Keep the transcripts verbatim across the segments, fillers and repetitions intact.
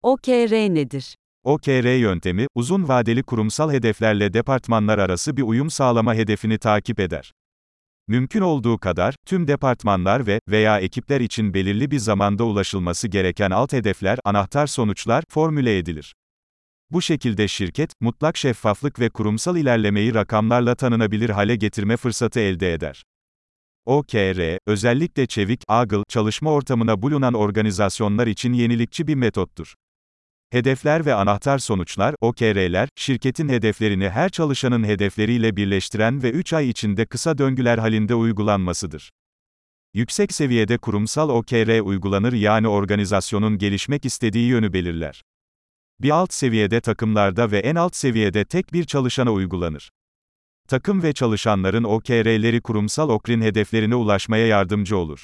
O K R nedir? O K R yöntemi, uzun vadeli kurumsal hedeflerle departmanlar arası bir uyum sağlama hedefini takip eder. Mümkün olduğu kadar, tüm departmanlar ve veya ekipler için belirli bir zamanda ulaşılması gereken alt hedefler, anahtar sonuçlar, formüle edilir. Bu şekilde şirket, mutlak şeffaflık ve kurumsal ilerlemeyi rakamlarla tanınabilir hale getirme fırsatı elde eder. O K R, özellikle çevik, agile çalışma ortamına bulunan organizasyonlar için yenilikçi bir metottur. Hedefler ve anahtar sonuçlar, O K R'ler, şirketin hedeflerini her çalışanın hedefleriyle birleştiren ve üç ay içinde kısa döngüler halinde uygulanmasıdır. Yüksek seviyede kurumsal O K R uygulanır, yani organizasyonun gelişmek istediği yönü belirler. Bir alt seviyede takımlarda ve en alt seviyede tek bir çalışana uygulanır. Takım ve çalışanların O K R'leri kurumsal O K R'in hedeflerine ulaşmaya yardımcı olur.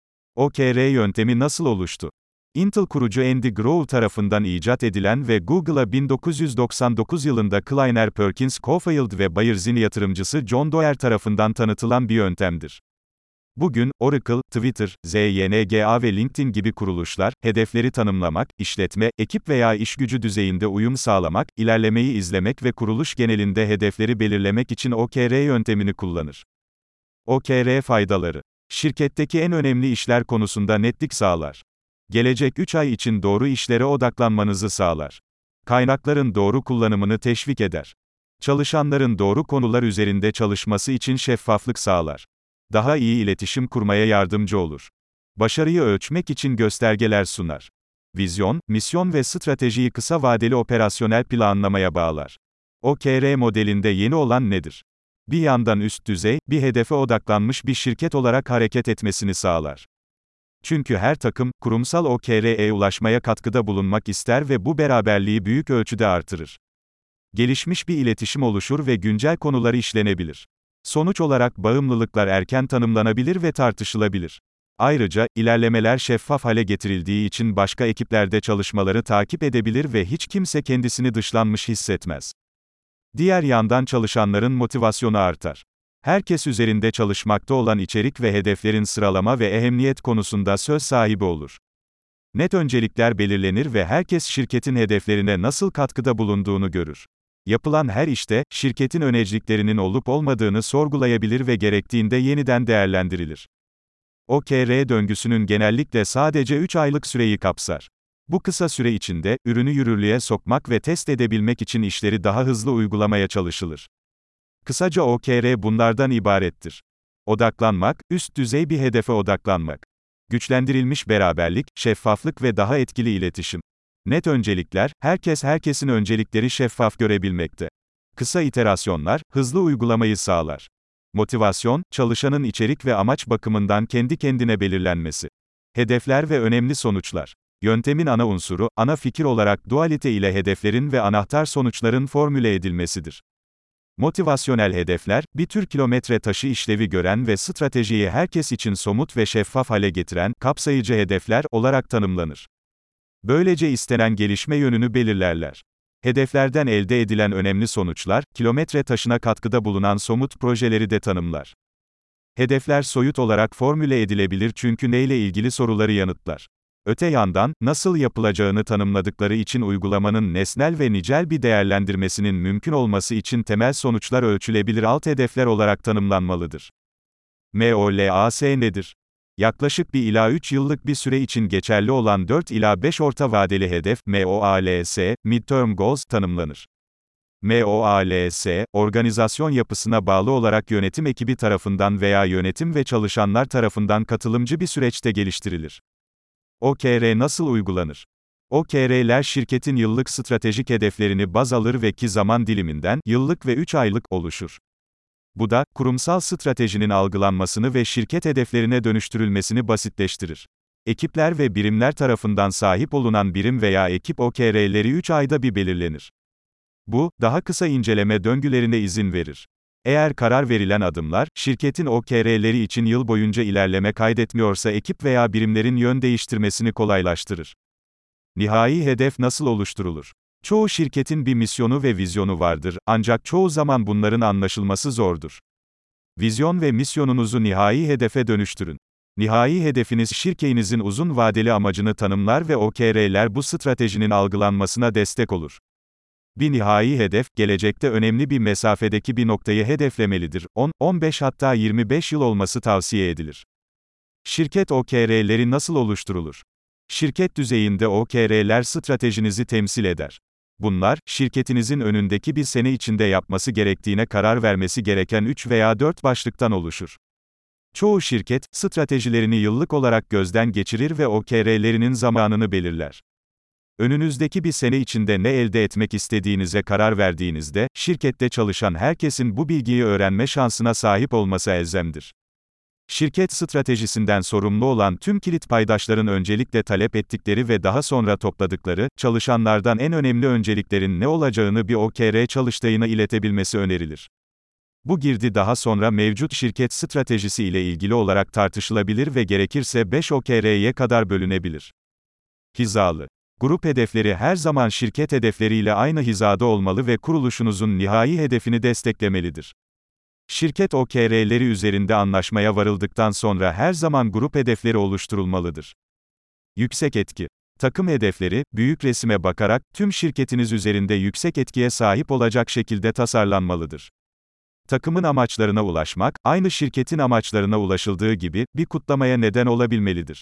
O K R yöntemi nasıl oluştu? Intel kurucu Andy Grove tarafından icat edilen ve Google'a bin dokuz yüz doksan dokuz yılında Kleiner Perkins Caufield ve Bayers'in yatırımcısı John Doerr tarafından tanıtılan bir yöntemdir. Bugün, Oracle, Twitter, Z Y N G A ve LinkedIn gibi kuruluşlar, hedefleri tanımlamak, işletme, ekip veya işgücü düzeyinde uyum sağlamak, ilerlemeyi izlemek ve kuruluş genelinde hedefleri belirlemek için O K R yöntemini kullanır. O K R faydaları: şirketteki en önemli işler konusunda netlik sağlar. Gelecek üç ay için doğru işlere odaklanmanızı sağlar. Kaynakların doğru kullanımını teşvik eder. Çalışanların doğru konular üzerinde çalışması için şeffaflık sağlar. Daha iyi iletişim kurmaya yardımcı olur. Başarıyı ölçmek için göstergeler sunar. Vizyon, misyon ve stratejiyi kısa vadeli operasyonel planlamaya bağlar. O K R modelinde yeni olan nedir? Bir yandan üst düzey, bir hedefe odaklanmış bir şirket olarak hareket etmesini sağlar. Çünkü her takım, kurumsal O K R'ye ulaşmaya katkıda bulunmak ister ve bu beraberliği büyük ölçüde artırır. Gelişmiş bir iletişim oluşur ve güncel konuları işlenebilir. Sonuç olarak bağımlılıklar erken tanımlanabilir ve tartışılabilir. Ayrıca, ilerlemeler şeffaf hale getirildiği için başka ekiplerde çalışmaları takip edebilir ve hiç kimse kendisini dışlanmış hissetmez. Diğer yandan çalışanların motivasyonu artar. Herkes üzerinde çalışmakta olan içerik ve hedeflerin sıralama ve ehemmiyet konusunda söz sahibi olur. Net öncelikler belirlenir ve herkes şirketin hedeflerine nasıl katkıda bulunduğunu görür. Yapılan her işte, şirketin önceliklerinin olup olmadığını sorgulayabilir ve gerektiğinde yeniden değerlendirilir. O K R döngüsünün genellikle sadece üç aylık süreyi kapsar. Bu kısa süre içinde, ürünü yürürlüğe sokmak ve test edebilmek için işleri daha hızlı uygulamaya çalışılır. Kısaca O K R bunlardan ibarettir. Odaklanmak, üst düzey bir hedefe odaklanmak. Güçlendirilmiş beraberlik, şeffaflık ve daha etkili iletişim. Net öncelikler, herkes herkesin öncelikleri şeffaf görebilmekte. Kısa iterasyonlar, hızlı uygulamayı sağlar. Motivasyon, çalışanın içerik ve amaç bakımından kendi kendine belirlenmesi. Hedefler ve önemli sonuçlar. Yöntemin ana unsuru, ana fikir olarak dualite ile hedeflerin ve anahtar sonuçların formüle edilmesidir. Motivasyonel hedefler, bir tür kilometre taşı işlevi gören ve stratejiyi herkes için somut ve şeffaf hale getiren, kapsayıcı hedefler olarak tanımlanır. Böylece istenen gelişme yönünü belirlerler. Hedeflerden elde edilen önemli sonuçlar, kilometre taşına katkıda bulunan somut projeleri de tanımlar. Hedefler soyut olarak formüle edilebilir çünkü neyle ilgili soruları yanıtlar. Öte yandan, nasıl yapılacağını tanımladıkları için uygulamanın nesnel ve nicel bir değerlendirmesinin mümkün olması için temel sonuçlar ölçülebilir alt hedefler olarak tanımlanmalıdır. M O L A S nedir? Yaklaşık bir ila üç yıllık bir süre için geçerli olan dört ila beş orta vadeli hedef, M O A L S, Midterm Goals, tanımlanır. M O A L S, organizasyon yapısına bağlı olarak yönetim ekibi tarafından veya yönetim ve çalışanlar tarafından katılımcı bir süreçte geliştirilir. O K R nasıl uygulanır? O K R'ler şirketin yıllık stratejik hedeflerini baz alır ve ki zaman diliminden, yıllık ve üç aylık, oluşur. Bu da, kurumsal stratejinin algılanmasını ve şirket hedeflerine dönüştürülmesini basitleştirir. Ekipler ve birimler tarafından sahip olunan birim veya ekip O K R'leri üç ayda bir belirlenir. Bu, daha kısa inceleme döngülerine izin verir. Eğer karar verilen adımlar, şirketin O K R'leri için yıl boyunca ilerleme kaydetmiyorsa ekip veya birimlerin yön değiştirmesini kolaylaştırır. Nihai hedef nasıl oluşturulur? Çoğu şirketin bir misyonu ve vizyonu vardır, ancak çoğu zaman bunların anlaşılması zordur. Vizyon ve misyonunuzu nihai hedefe dönüştürün. Nihai hedefiniz şirketinizin uzun vadeli amacını tanımlar ve O K R'ler bu stratejinin algılanmasına destek olur. Bir nihai hedef, gelecekte önemli bir mesafedeki bir noktayı hedeflemelidir. on, on beş hatta yirmi beş yıl olması tavsiye edilir. Şirket O K R'leri nasıl oluşturulur? Şirket düzeyinde O K R'ler stratejinizi temsil eder. Bunlar, şirketinizin önündeki bir sene içinde yapması gerektiğine karar vermesi gereken üç veya dört başlıktan oluşur. Çoğu şirket, stratejilerini yıllık olarak gözden geçirir ve O K R'lerinin zamanını belirler. Önünüzdeki bir sene içinde ne elde etmek istediğinize karar verdiğinizde, şirkette çalışan herkesin bu bilgiyi öğrenme şansına sahip olması elzemdir. Şirket stratejisinden sorumlu olan tüm kilit paydaşların öncelikle talep ettikleri ve daha sonra topladıkları, çalışanlardan en önemli önceliklerin ne olacağını bir O K R çalıştayına iletebilmesi önerilir. Bu girdi daha sonra mevcut şirket stratejisi ile ilgili olarak tartışılabilir ve gerekirse beş O K R'ye kadar bölünebilir. Hizalı. Grup hedefleri her zaman şirket hedefleriyle aynı hizada olmalı ve kuruluşunuzun nihai hedefini desteklemelidir. Şirket O K R'leri üzerinde anlaşmaya varıldıktan sonra her zaman grup hedefleri oluşturulmalıdır. Yüksek etki. Takım hedefleri, büyük resime bakarak, tüm şirketiniz üzerinde yüksek etkiye sahip olacak şekilde tasarlanmalıdır. Takımın amaçlarına ulaşmak, aynı şirketin amaçlarına ulaşıldığı gibi, bir kutlamaya neden olabilmelidir.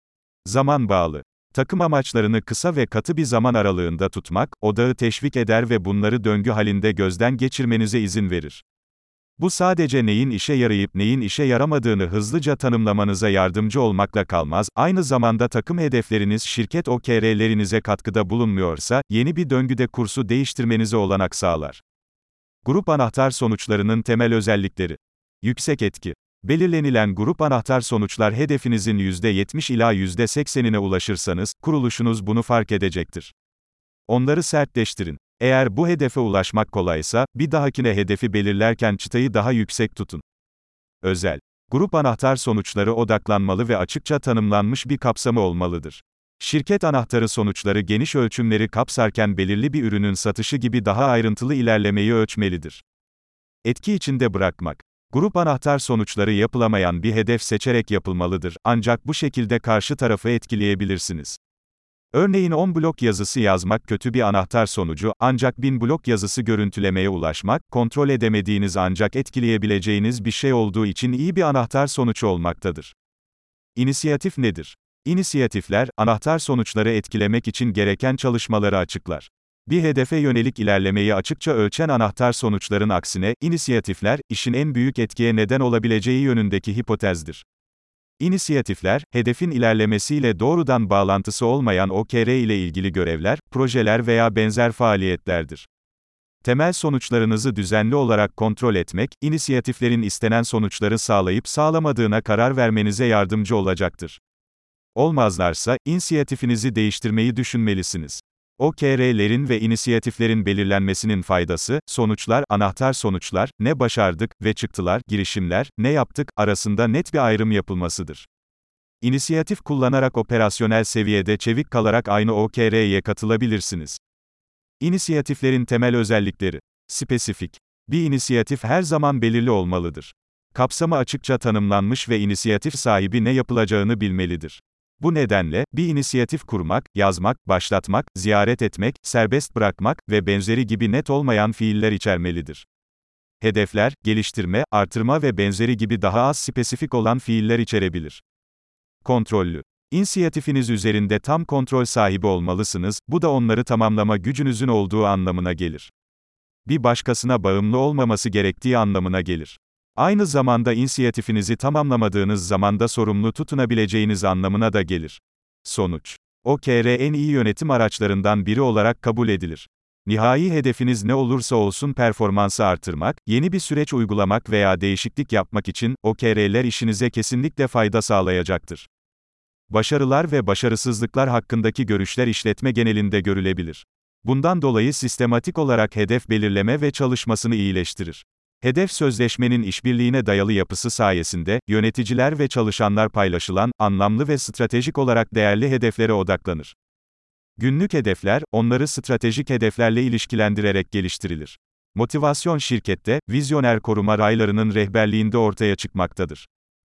Zaman bağlı. Takım amaçlarını kısa ve katı bir zaman aralığında tutmak, odağı teşvik eder ve bunları döngü halinde gözden geçirmenize izin verir. Bu sadece neyin işe yarayıp neyin işe yaramadığını hızlıca tanımlamanıza yardımcı olmakla kalmaz, aynı zamanda takım hedefleriniz şirket O K R'lerinize katkıda bulunmuyorsa, yeni bir döngüde kursu değiştirmenize olanak sağlar. Grup anahtar sonuçlarının temel özellikleri. Yüksek etki. Belirlenilen grup anahtar sonuçlar hedefinizin yüzde yetmiş ila yüzde seksenine ulaşırsanız, kuruluşunuz bunu fark edecektir. Onları sertleştirin. Eğer bu hedefe ulaşmak kolaysa, bir dahakine hedefi belirlerken çıtayı daha yüksek tutun. Özel. Grup anahtar sonuçları odaklanmalı ve açıkça tanımlanmış bir kapsamı olmalıdır. Şirket anahtarı sonuçları geniş ölçümleri kapsarken belirli bir ürünün satışı gibi daha ayrıntılı ilerlemeyi ölçmelidir. Etki içinde bırakmak. Grup anahtar sonuçları yapılamayan bir hedef seçerek yapılmalıdır, ancak bu şekilde karşı tarafı etkileyebilirsiniz. Örneğin on blok yazısı yazmak kötü bir anahtar sonucu, ancak bin blok yazısı görüntülemeye ulaşmak, kontrol edemediğiniz ancak etkileyebileceğiniz bir şey olduğu için iyi bir anahtar sonucu olmaktadır. İnisiyatif nedir? İnisiyatifler, anahtar sonuçları etkilemek için gereken çalışmaları açıklar. Bir hedefe yönelik ilerlemeyi açıkça ölçen anahtar sonuçların aksine, inisiyatifler, işin en büyük etkiye neden olabileceği yönündeki hipotezdir. İnisiyatifler, hedefin ilerlemesiyle doğrudan bağlantısı olmayan O K R ile ilgili görevler, projeler veya benzer faaliyetlerdir. Temel sonuçlarınızı düzenli olarak kontrol etmek, inisiyatiflerin istenen sonuçları sağlayıp sağlamadığına karar vermenize yardımcı olacaktır. Olmazlarsa, inisiyatifinizi değiştirmeyi düşünmelisiniz. O K R'lerin ve inisiyatiflerin belirlenmesinin faydası, sonuçlar, anahtar sonuçlar, ne başardık ve çıktılar, girişimler, ne yaptık, arasında net bir ayrım yapılmasıdır. İnisiyatif kullanarak operasyonel seviyede çevik kalarak aynı O K R'ye katılabilirsiniz. İnisiyatiflerin temel özellikleri. Spesifik. Bir inisiyatif her zaman belirli olmalıdır. Kapsamı açıkça tanımlanmış ve inisiyatif sahibi ne yapılacağını bilmelidir. Bu nedenle, bir inisiyatif kurmak, yazmak, başlatmak, ziyaret etmek, serbest bırakmak ve benzeri gibi net olmayan fiiller içermelidir. Hedefler, geliştirme, artırma ve benzeri gibi daha az spesifik olan fiiller içerebilir. Kontrollü. İnisiyatifiniz üzerinde tam kontrol sahibi olmalısınız, bu da onları tamamlama gücünüzün olduğu anlamına gelir. Bir başkasına bağımlı olmaması gerektiği anlamına gelir. Aynı zamanda inisiyatifinizi tamamlamadığınız zamanda sorumlu tutunabileceğiniz anlamına da gelir. Sonuç. O K R en iyi yönetim araçlarından biri olarak kabul edilir. Nihai hedefiniz ne olursa olsun performansı artırmak, yeni bir süreç uygulamak veya değişiklik yapmak için, O K R'ler işinize kesinlikle fayda sağlayacaktır. Başarılar ve başarısızlıklar hakkındaki görüşler işletme genelinde görülebilir. Bundan dolayı sistematik olarak hedef belirleme ve çalışmasını iyileştirir. Hedef sözleşmenin işbirliğine dayalı yapısı sayesinde, yöneticiler ve çalışanlar paylaşılan, anlamlı ve stratejik olarak değerli hedeflere odaklanır. Günlük hedefler, onları stratejik hedeflerle ilişkilendirerek geliştirilir. Motivasyon şirkette, vizyoner koruma raylarının rehberliğinde ortaya çıkmaktadır.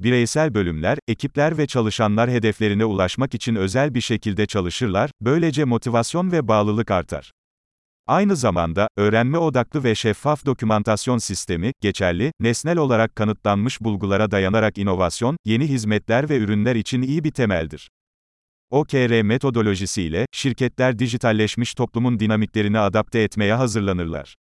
Bireysel bölümler, ekipler ve çalışanlar hedeflerine ulaşmak için özel bir şekilde çalışırlar, böylece motivasyon ve bağlılık artar. Aynı zamanda, öğrenme odaklı ve şeffaf dokümantasyon sistemi, geçerli, nesnel olarak kanıtlanmış bulgulara dayanarak inovasyon, yeni hizmetler ve ürünler için iyi bir temeldir. O K R metodolojisiyle, şirketler dijitalleşmiş toplumun dinamiklerini adapte etmeye hazırlanırlar.